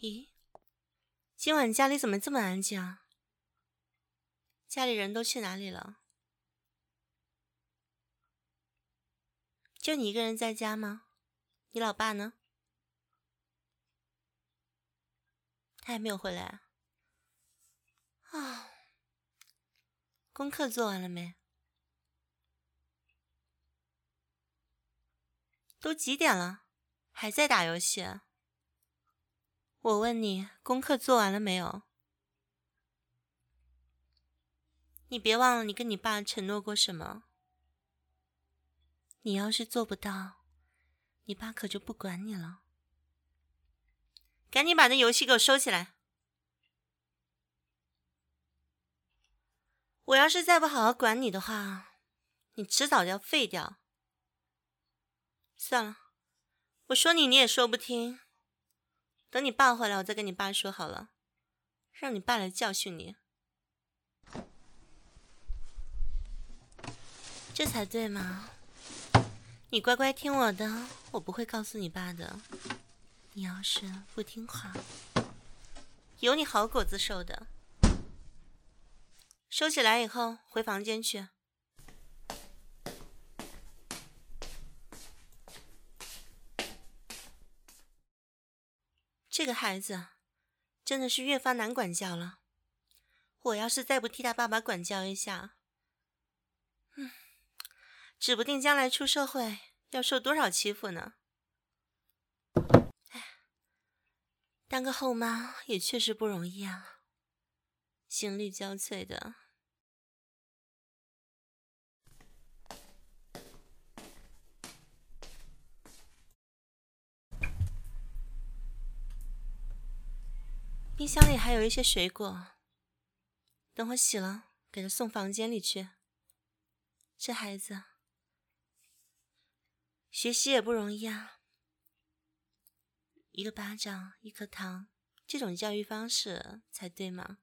咦，今晚家里怎么这么安静啊？家里人都去哪里了？就你一个人在家吗？你老爸呢？他还没有回来啊？啊，功课做完了没？都几点了，还在打游戏啊？我问你，功课做完了没有？你别忘了你跟你爸承诺过什么。你要是做不到，你爸可就不管你了。赶紧把那游戏给我收起来！我要是再不好好管你的话，你迟早就要废掉。算了，我说你也说不听。等你爸回来，我再跟你爸说好了，让你爸来教训你。这才对嘛！你乖乖听我的，我不会告诉你爸的。你要是不听话，有你好果子受的。收起来以后，回房间去。这个孩子真的是越发难管教了。我要是再不替他爸爸管教一下，指不定将来出社会要受多少欺负呢。当个后妈也确实不容易啊，心力交瘁的。冰箱里还有一些水果，等会洗了给他送房间里去。这孩子学习也不容易啊，一个巴掌一颗糖，这种教育方式才对嘛。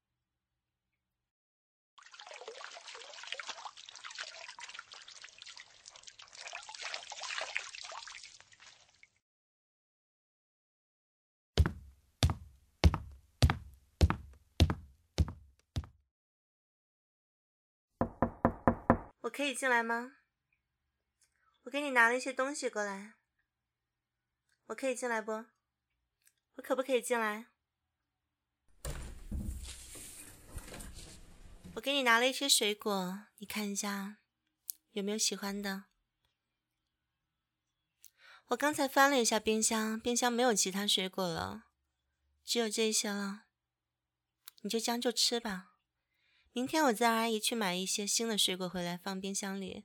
我可以进来吗？我给你拿了一些东西过来，我可以进来不？我可不可以进来？我给你拿了一些水果，你看一下有没有喜欢的。我刚才翻了一下冰箱，冰箱没有其他水果了，只有这些了。你就将就吃吧，明天我再让阿姨去买一些新的水果回来放冰箱里。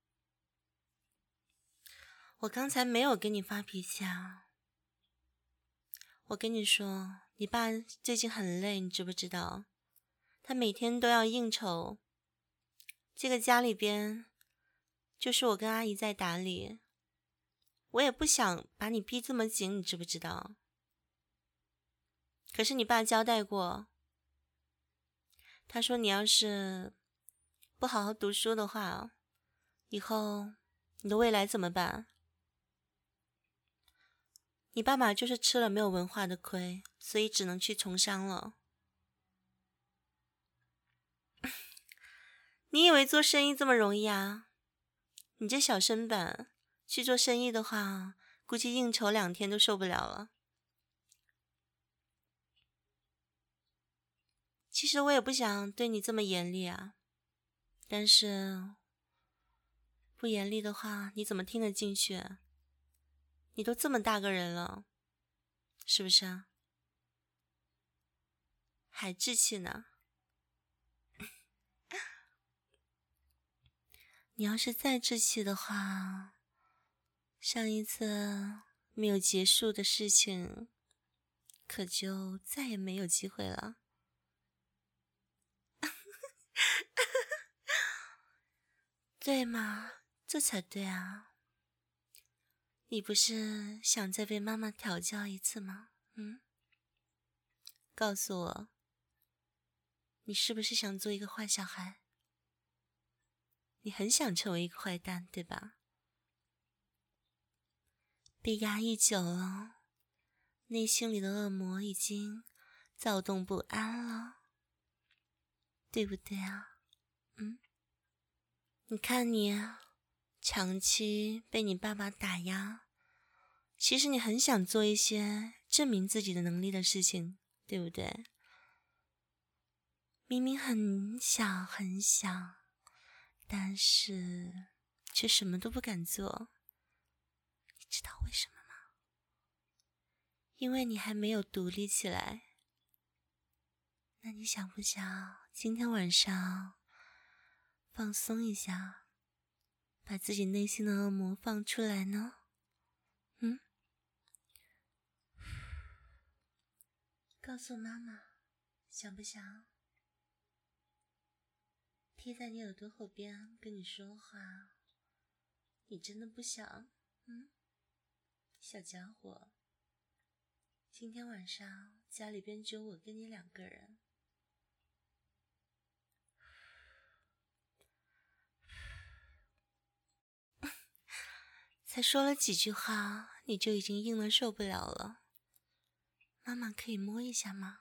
我刚才没有跟你发脾气啊，我跟你说，你爸最近很累，你知不知道？他每天都要应酬，这个家里边就是我跟阿姨在打理，我也不想把你逼这么紧，你知不知道？可是你爸交代过，他说你要是不好好读书的话，以后你的未来怎么办？你爸爸就是吃了没有文化的亏，所以只能去从商了。你以为做生意这么容易啊？你这小身板去做生意的话，估计应酬2天都受不了了。其实我也不想对你这么严厉啊，但是不严厉的话，你怎么听得进去啊？你都这么大个人了，是不是啊？还稚气呢。你要是再稚气的话，上一次没有结束的事情，可就再也没有机会了。对嘛，这才对啊。你不是想再被妈妈调教一次吗？告诉我，你是不是想做一个坏小孩？你很想成为一个坏蛋，对吧？被压抑久了， 内心里的恶魔已经躁动不安了，对不对啊？你看你长期被你爸爸打压，其实你很想做一些证明自己的能力的事情，对不对？明明很想很想，但是却什么都不敢做。你知道为什么吗？因为你还没有独立起来。那你想不想今天晚上放松一下，把自己内心的恶魔放出来呢？告诉妈妈，想不想？贴在你耳朵后边跟你说话，你真的不想？小家伙，今天晚上家里边只有我跟你2个人。才说了几句话，你就已经硬得受不了了。妈妈可以摸一下吗？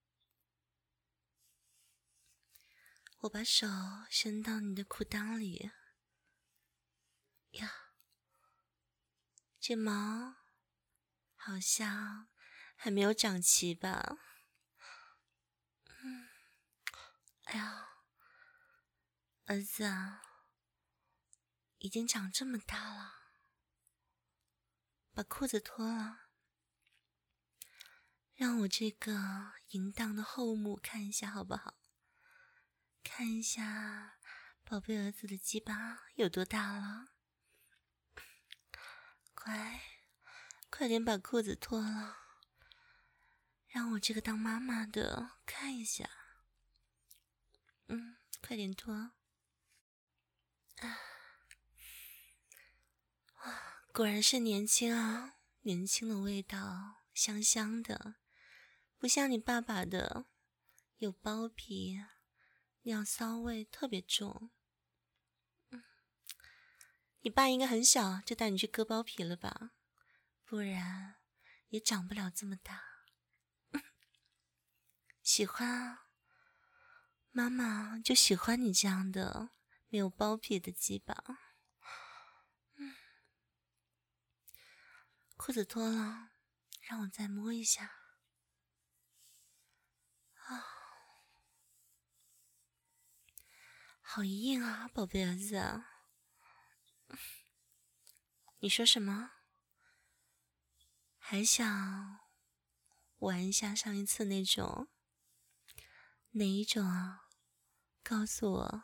我把手伸到你的裤裆里。呀，这毛好像还没有长齐吧？哎呀，儿子啊，已经长这么大了，把裤子脱了，让我这个淫荡的后母看一下好不好？看一下宝贝儿子的鸡巴有多大了。快点把裤子脱了，让我这个当妈妈的看一下。快点脱。哇，果然是年轻啊，年轻的味道，香香的，不像你爸爸的有包皮，尿骚味特别重。你爸应该很小就带你去割包皮了吧？不然也长不了这么大。喜欢啊，妈妈就喜欢你这样的没有包皮的鸡巴。裤子脱了，让我再摸一下。好硬啊，宝贝儿子。你说什么？还想玩一下上一次那种？哪一种啊？告诉我。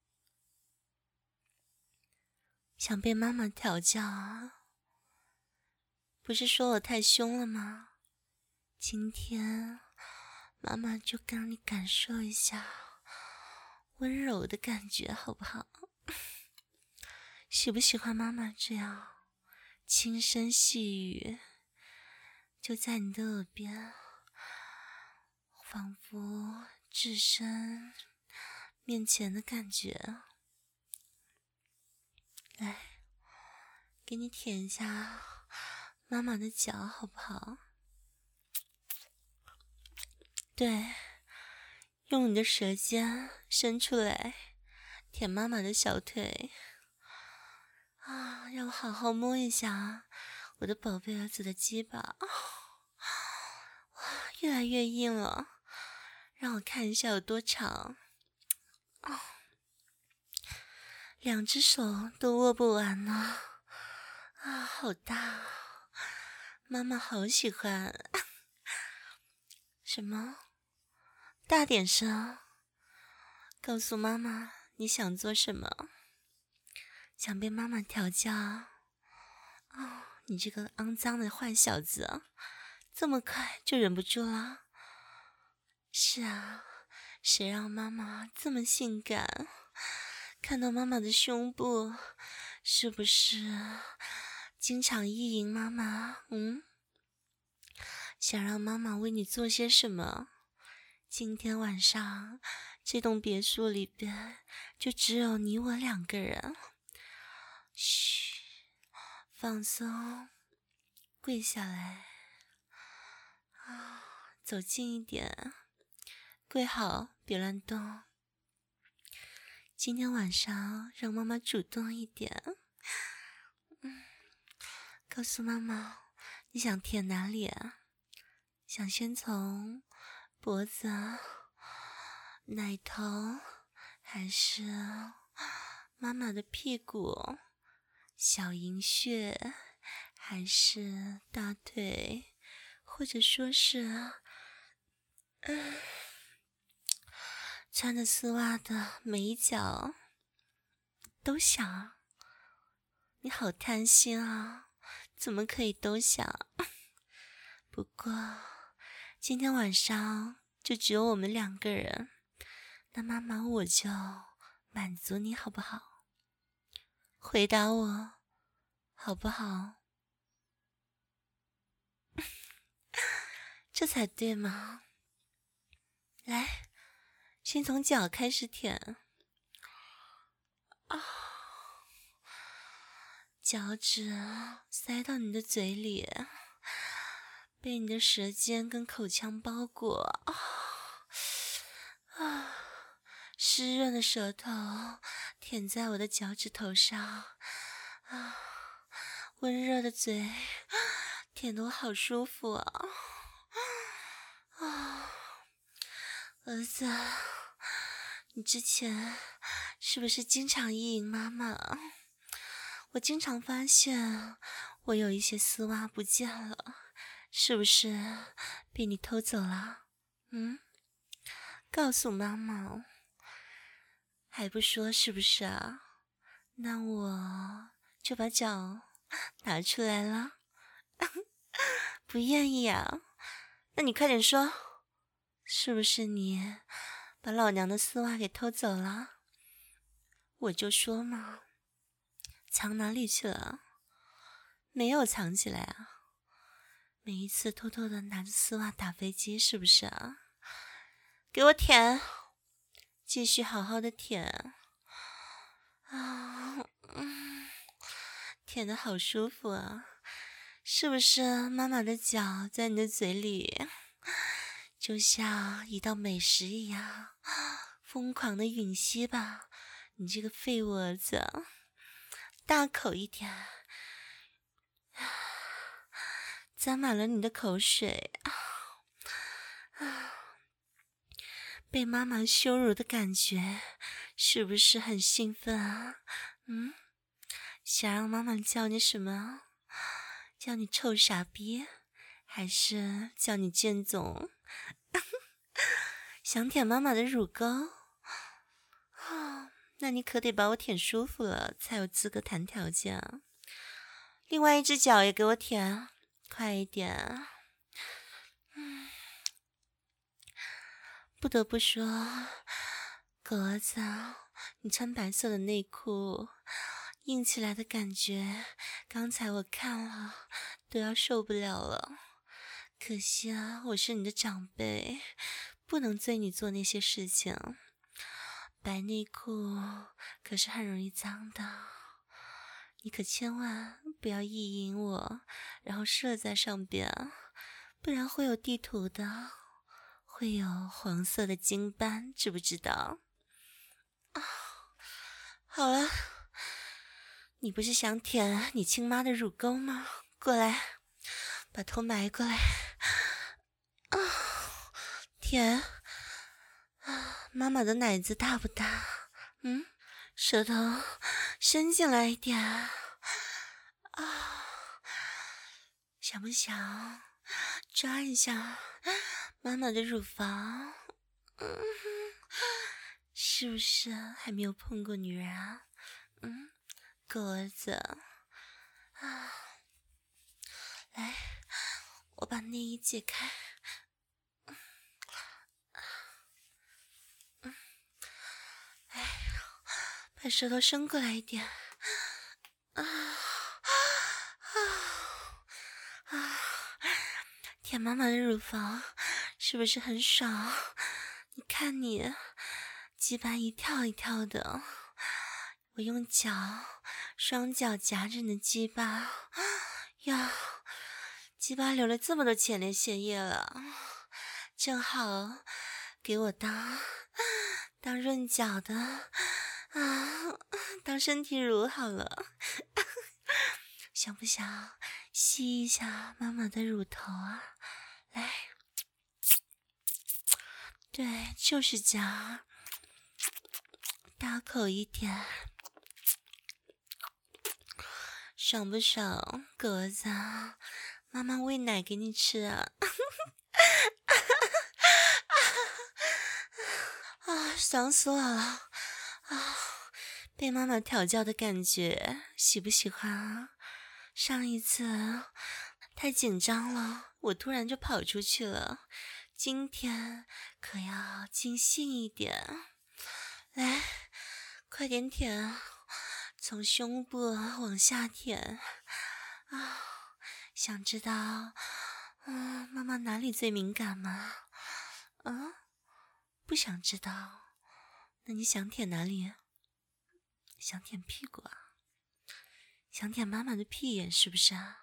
想被妈妈调教啊？不是说我太凶了吗？今天妈妈就让你感受一下温柔的感觉好不好？喜不喜欢妈妈这样轻声细语，就在你的耳边，仿佛置身面前的感觉？来，给你舔一下妈妈的脚好不好？对，用你的舌尖伸出来舔妈妈的小腿啊，让我好好摸一下我的宝贝儿子的鸡巴。哇，越来越硬了，让我看一下有多长。2只手都握不完呢。啊，好大，妈妈好喜欢。什么？大点声，告诉妈妈你想做什么？想被妈妈调教？哦，你这个肮脏的坏小子，这么快就忍不住了？是啊，谁让妈妈这么性感？看到妈妈的胸部，是不是经常意淫妈妈？想让妈妈为你做些什么？今天晚上这栋别墅里边就只有你我2个人。嘘，放松，跪下来， 走近一点，跪好，别乱动。今天晚上让妈妈主动一点。告诉妈妈，你想舔哪里啊？想先从脖子、奶头，还是妈妈的屁股、小阴穴，还是大腿，或者说是穿着丝袜的每一角都想啊？你好贪心啊，怎么可以都想？不过今天晚上就只有我们2个人，那妈妈我就满足你好不好？回答我好不好？这才对嘛。来，先从脚开始舔啊，脚趾塞到你的嘴里，被你的舌尖跟口腔包裹湿润的舌头舔在我的脚趾头上温热的嘴舔得我好舒服啊！儿子，你之前是不是经常意淫妈妈？我经常发现我有一些丝袜不见了，是不是被你偷走了？告诉妈妈，还不说是不是啊？那我就把脚拿出来了。不愿意啊？那你快点说，是不是你把老娘的丝袜给偷走了？我就说嘛，藏哪里去了？没有藏起来啊？每一次偷偷的拿着丝袜打飞机，是不是啊？给我舔，继续好好的舔舔得好舒服啊！是不是妈妈的脚在你的嘴里，就像一道美食一样，疯狂的吮吸吧？你这个废物儿子，大口一点，沾满了你的口水被妈妈羞辱的感觉是不是很兴奋啊？想让妈妈叫你什么？叫你臭傻逼，还是叫你贱种？想舔妈妈的乳沟？那你可得把我舔舒服了，才有资格谈条件啊！另外一只脚也给我舔，快一点！不得不说，狗儿子，你穿白色的内裤，硬起来的感觉，刚才我看了都要受不了了。可惜啊，我是你的长辈，不能对你做那些事情。白内裤可是很容易脏的，你可千万不要意淫我，然后射在上边，不然会有地图的，会有黄色的精斑，知不知道？好了，你不是想舔你亲妈的乳沟吗？过来，把头埋过来，舔。妈妈的奶子大不大？舌头伸进来一点想不想抓一下妈妈的乳房？是不是还没有碰过女人啊？狗儿子来，我把内衣解开。把舌头伸过来一点。舔妈妈的乳房是不是很爽？你看你鸡巴一跳一跳的，我用双脚夹着你的鸡巴呀，鸡巴流了这么多前列腺液了， 正好给我当润脚的啊，当身体乳好了。想不想吸一下妈妈的乳头啊？来，对，就是这样，大口一点，爽不爽，狗儿子？妈妈喂奶给你吃啊！啊，爽死我了！啊，被妈妈调教的感觉，喜不喜欢啊？上一次太紧张了，我突然就跑出去了。今天可要尽兴一点，来，快点舔，从胸部往下舔啊！想知道，妈妈哪里最敏感吗？不想知道，那你想舔哪里？想舔屁股啊？想舔妈妈的屁眼是不是啊？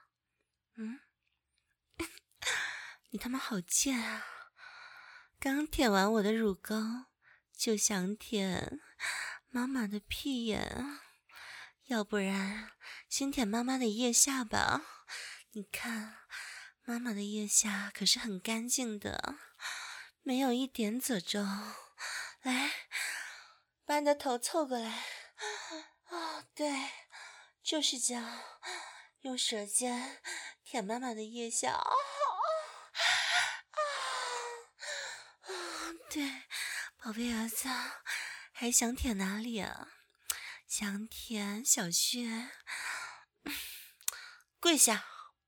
你他妈好贱啊！刚舔完我的乳沟，就想舔妈妈的屁眼，要不然先舔妈妈的腋下吧。你看，妈妈的腋下可是很干净的，没有一点褶皱。来，把你的头凑过来。对，就是这样，用舌尖舔妈妈的腋下。对，宝贝儿子，还想舔哪里啊？想舔小穴？跪下！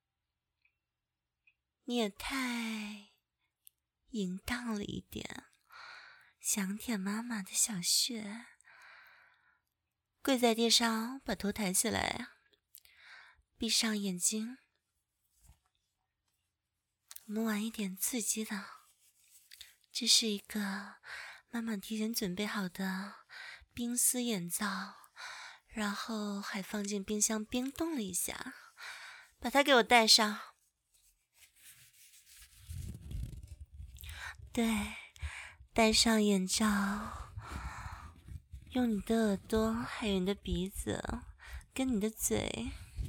你也太淫荡了一点，想舔妈妈的小穴？跪在地上，把头抬起来，闭上眼睛。我们玩一点刺激的，这是一个妈妈提前准备好的冰丝眼罩，然后还放进冰箱冰冻了一下，把它给我戴上。对，戴上眼罩，用你的耳朵，还有你的鼻子，跟你的嘴，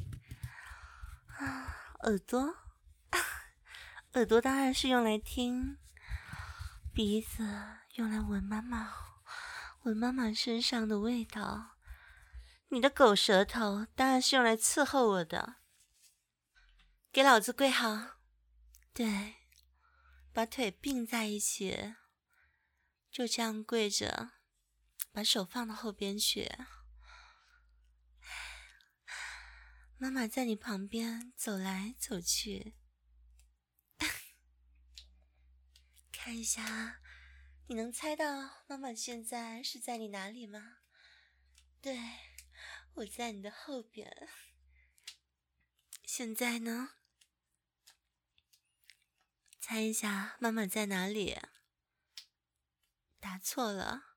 耳朵，耳朵当然是用来听，鼻子用来闻妈妈身上的味道，你的狗舌头当然是用来伺候我的。给老子跪好，对，把腿并在一起，就这样跪着，把手放到后边去。妈妈在你旁边走来走去，看一下，你能猜到妈妈现在是在你哪里吗？对，我在你的后边。现在呢？猜一下妈妈在哪里？答错了，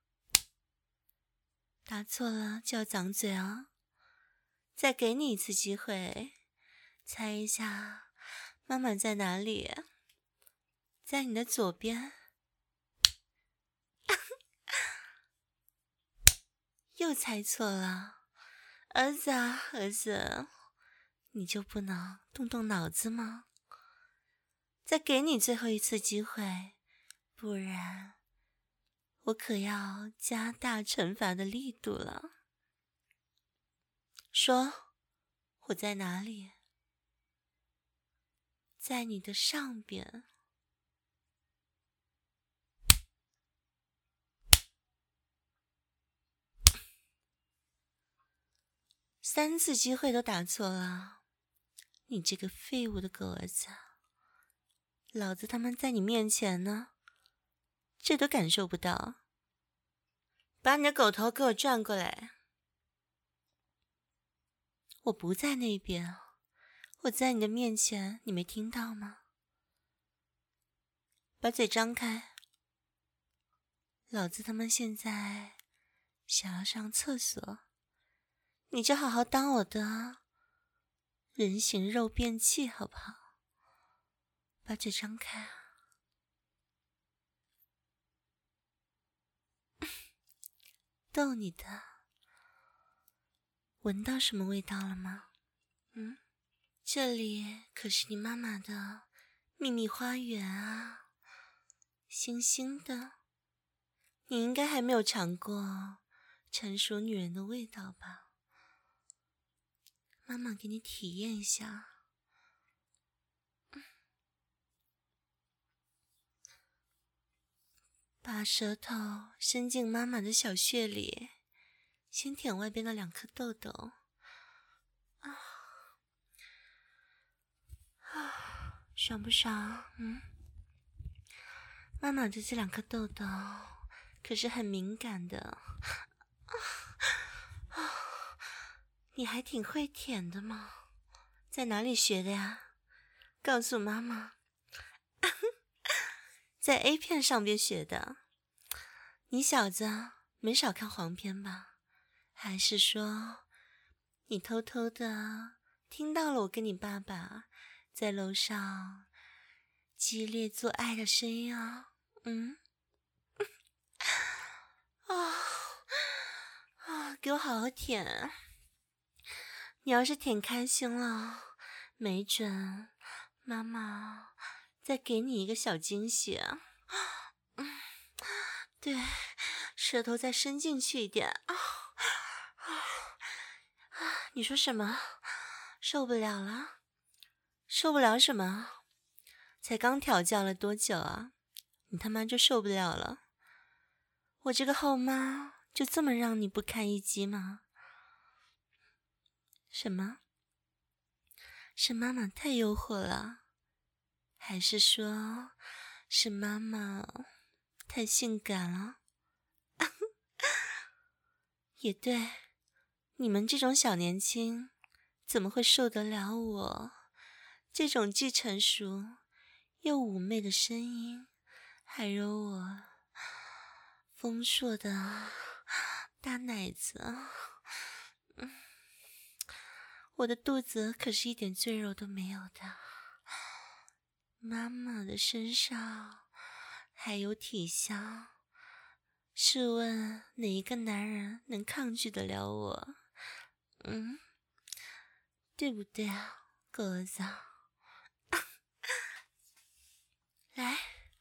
答错了就要掌嘴哦。再给你一次机会，猜一下妈妈在哪里？在你的左边。又猜错了，儿子啊，儿子，你就不能动动脑子吗？再给你最后一次机会，不然我可要加大惩罚的力度了。说，我在哪里？在你的上边。3次机会都打错了，你这个废物的狗儿子！老子他妈在你面前呢，这都感受不到。把你的狗头给我转过来。我不在那边，我在你的面前，你没听到吗？把嘴张开。老子他妈现在想要上厕所，你就好好当我的人形肉便器好不好？把嘴张开啊！ 逗你的。闻到什么味道了吗？这里可是你妈妈的秘密花园啊，腥腥的。你应该还没有尝过成熟女人的味道吧？妈妈给你体验一下。把舌头伸进妈妈的小穴里，先舔外边的2颗痘痘。爽不爽？妈妈的这2颗痘痘可是很敏感的。你还挺会舔的嘛，在哪里学的呀？告诉妈妈。在 A 片上边学的。你小子没少看黄片吧？还是说你偷偷的听到了我跟你爸爸在楼上激烈做爱的声音啊？给我好好舔。你要是舔开心了，没准妈妈再给你一个小惊喜。对，舌头再伸进去一点。你说什么？受不了了？受不了什么？才刚调教了多久啊？你他妈就受不了了？我这个后妈就这么让你不堪一击吗？什么？是妈妈太诱惑了？还是说是妈妈太性感了？也对，你们这种小年轻怎么会受得了我这种既成熟又妩媚的声音，还有我丰硕的大奶子？我的肚子可是一点赘肉都没有的。妈妈的身上还有体香，试问哪一个男人能抗拒得了我？对不对啊，狗子？来，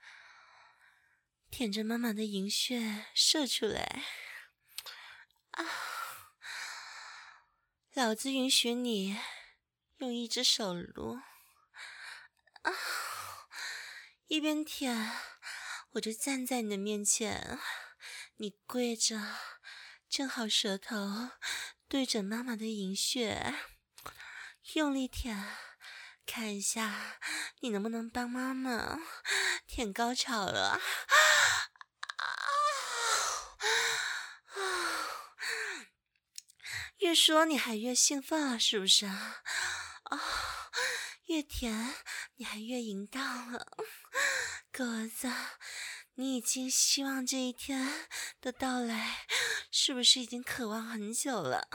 舔着妈妈的银穴射出来。老子允许你用一只手撸。一边舔，我就站在你的面前，你跪着，正好舌头对准妈妈的银穴，用力舔，看一下你能不能帮妈妈舔高潮了。越说你还越兴奋了，是不是啊？越甜你还越淫荡了。狗子，你已经希望这一天的到来，是不是已经渴望很久了？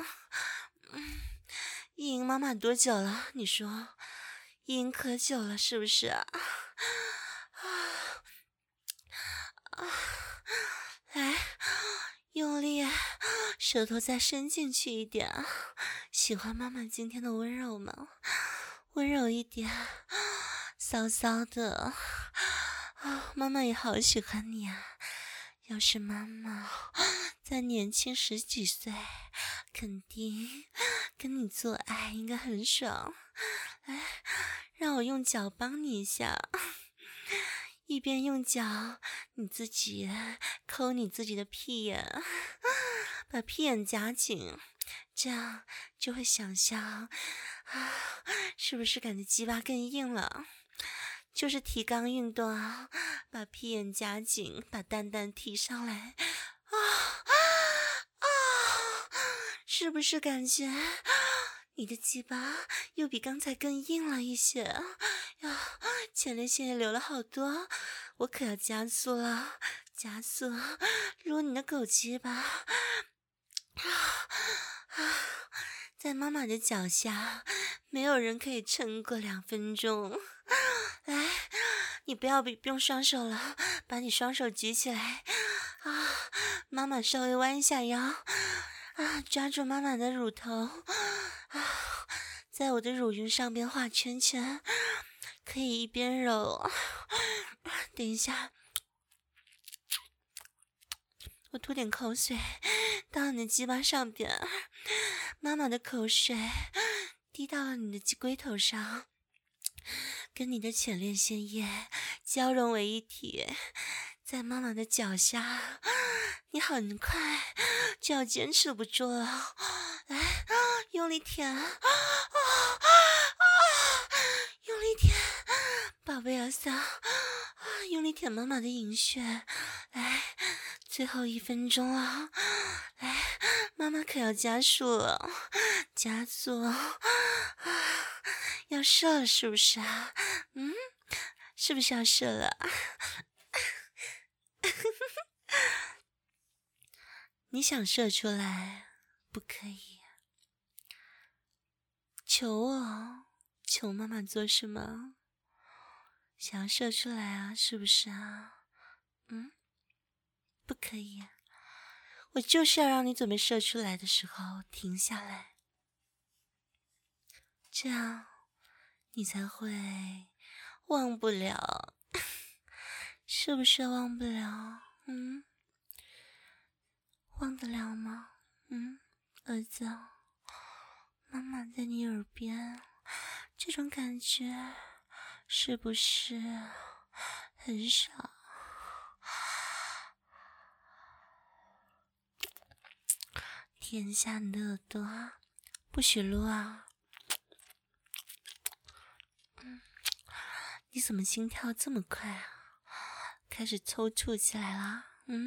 意淫妈妈多久了？你说，意淫可久了，是不是啊？来，用力，舌头再伸进去一点。喜欢妈妈今天的温柔吗？温柔一点，骚骚的。妈妈也好喜欢你啊。要是妈妈再年轻10几岁，肯定跟你做爱应该很爽。来，让我用脚帮你一下。一边用脚你自己抠你自己的屁眼，把屁眼夹紧，这样就会想象是不是感觉鸡巴更硬了？就是提肛运动啊，把屁眼夹紧，把蛋蛋提上来。是不是感觉你的鸡巴又比刚才更硬了一些呀？前列腺也流了好多，我可要加速了，加速撸你的狗鸡巴。在妈妈的脚下，没有人可以撑过2分钟。来，你不用双手了，把你双手举起来。 妈妈稍微弯下腰，抓住妈妈的乳头，在我的乳晕上边画圈圈，可以一边揉。等一下，我吐点口水到你的鸡巴上边，妈妈的口水滴到了你的龟头上，跟你的前列腺液交融为一体，在妈妈的脚下，你很快就要坚持不住了，来，用力舔，用力舔，宝贝儿子，用力舔妈妈的银穴，来，最后1分钟了，来，妈妈可要加速了，加速，要射了是不是啊？是不是要射了？你想射出来，不可以。求我，求妈妈做什么？想要射出来啊，是不是啊？不可以。我就是要让你准备射出来的时候停下来，这样你才会忘不了，是不是忘不了？忘得了吗？儿子，妈妈在你耳边，这种感觉是不是很爽？舔一下你的耳朵，不许撸啊！你怎么心跳这么快啊？开始抽搐起来啦？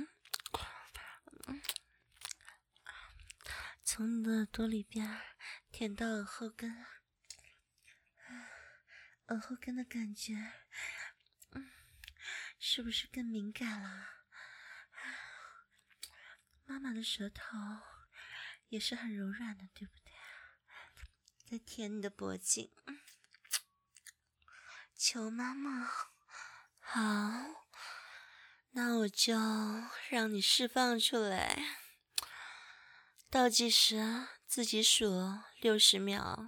从你的耳朵里边舔到耳后根，耳后根的感觉，是不是更敏感了？妈妈的舌头也是很柔软的，对不对？在舔你的脖颈，求妈妈。好，那我就让你释放出来。倒计时，自己数60秒。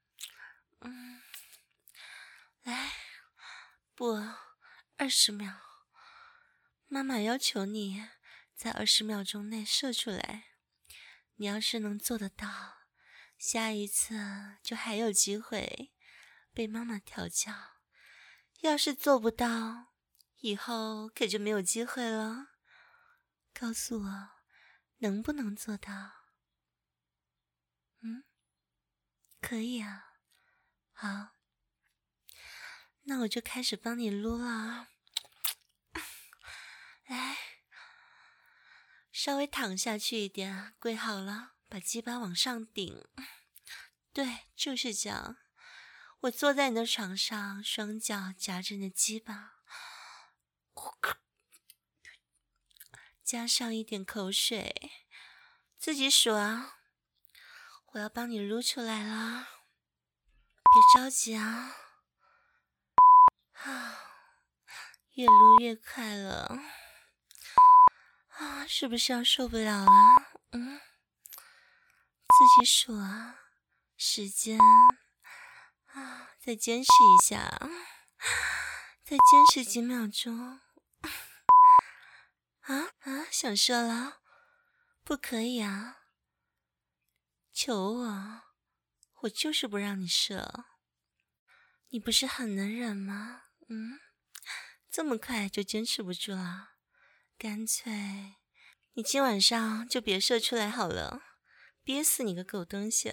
来，不，20秒。妈妈要求你在20秒钟内射出来。你要是能做得到，下一次就还有机会被妈妈调教。要是做不到，以后可就没有机会了。告诉我，能不能做到？可以啊。好，那我就开始帮你撸了。来，稍微躺下去一点，跪好了，把鸡巴往上顶。对，就是这样。我坐在你的床上，双脚夹着你的鸡巴，加上一点口水，自己数啊。我要帮你撸出来了，别着急啊。越撸越快了。是不是要受不了了？自己数啊，时间再坚持一下，再坚持几秒钟。想射了？不可以啊！求我，我就是不让你射。你不是很能忍吗？这么快就坚持不住了？干脆你今晚上就别射出来好了，憋死你个狗东西！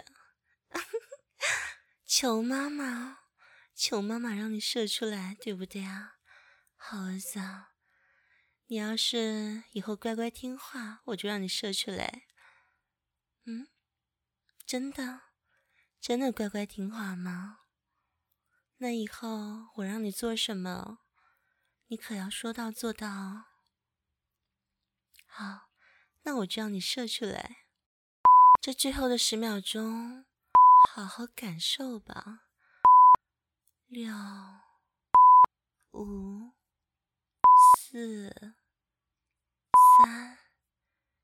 求妈妈，求妈妈让你射出来，对不对啊？好儿子啊，你要是以后乖乖听话，我就让你射出来。真的？真的乖乖听话吗？那以后我让你做什么，你可要说到做到哦。好，那我就让你射出来。这最后的10秒钟，好好感受吧。6、5、4、3、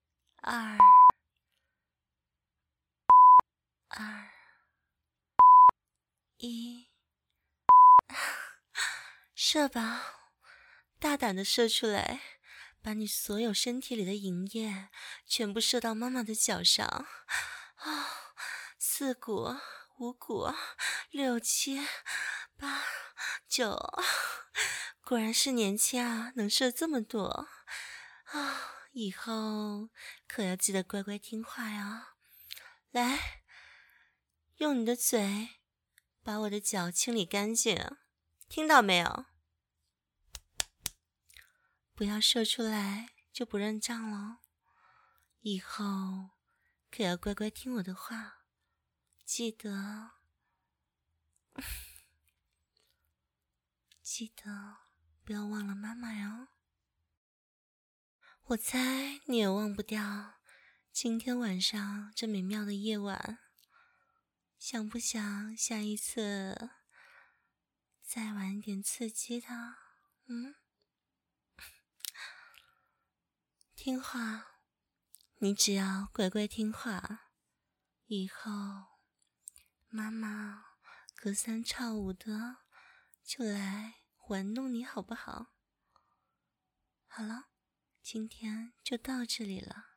2、2、1，射吧，大胆的射出来，把你所有身体里的营液全部射到妈妈的脚上啊！4股、5股、6、7、8、9，果然是年轻啊，能射这么多啊！以后可要记得乖乖听话呀。来，用你的嘴把我的脚清理干净，听到没有？不要射出来就不认账了，以后可要乖乖听我的话，记得不要忘了妈妈哟。我猜你也忘不掉今天晚上这美妙的夜晚，想不想下一次再玩点刺激的？听话，你只要乖乖听话，以后妈妈隔3差5的就来玩弄你好不好？好了，今天就到这里了。